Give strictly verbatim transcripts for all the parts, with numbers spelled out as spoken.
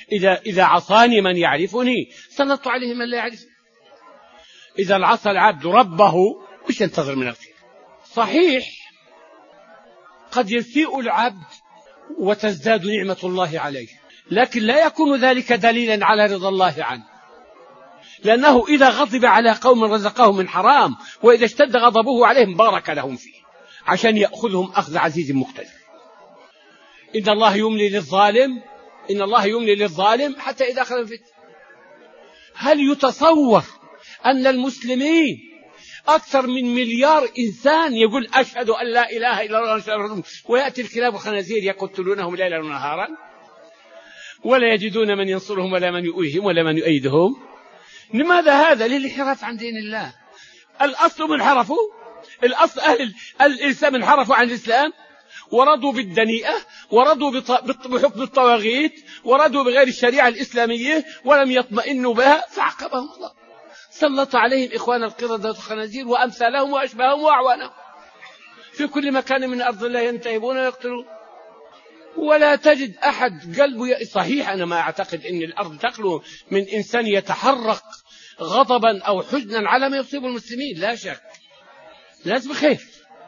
إذا, إذا عصاني من يعرفني سلطت عليه من لا يعرفني. إذا عصى العبد ربه وش ينتظر من الخير؟ صحيح قد يسيء العبد وتزداد نعمة الله عليه، لكن لا يكون ذلك دليلا على رضا الله عنه، لأنه إذا غضب على قوم رزقهم من حرام، وإذا اشتد غضبه عليهم بارك لهم فيه عشان يأخذهم أخذ عزيز مقتدر. إن الله يملي للظالم إن الله يملي للظالم حتى إذا أخذ الفتنة. هل يتصور أن المسلمين أكثر من مليار إنسان يقول أشهد أن لا إله إلا الله ويأتي الكلاب والخنازير يقتلونهم ليلا ونهارا ولا يجدون من ينصرهم ولا من يؤويهم ولا من يؤيدهم؟ لماذا هذا؟ للانحراف عن دين الله. الأصل من حرفوا الأصل أهل الإسلام انحرفوا عن الإسلام ورضوا بالدنيئة ورضوا بحكم الطواغيت ورضوا بغير الشريعة الإسلامية ولم يطمئنوا بها فعقبهم الله، سلط عليهم إخوان القردة والخنازير وأمثالهم وأشباههم وأعوانهم في كل مكان من أرض الله ينتهبون ويقتلون. ولا تجد أحد قلبه صحيح. أنا ما أعتقد أن الأرض تخلو من إنسان يتحرق غضبا أو حزنا على ما يصيب المسلمين، لا شك لازم خير.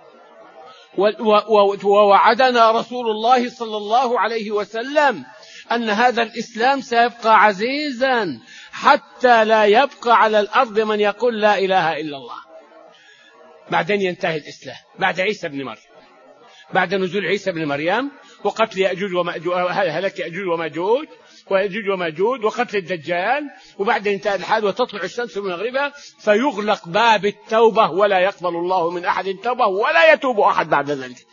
ووعدنا رسول الله صلى الله عليه وسلم أن هذا الإسلام سيبقى عزيزا حتى لا يبقى على الأرض من يقول لا إله إلا الله. بعدين ينتهي الإسلام بعد عيسى بن مريم، بعد نزول عيسى بن مريم وقتل يأجوج ومأجوج، هلك يأجوج ومأجوج ويأجوج ومأجوج وقتل الدجال، وبعدين ينتهي الحال وتطلع الشمس من مغربها فيغلق باب التوبة ولا يقبل الله من أحد توبة ولا يتوب أحد بعد ذلك.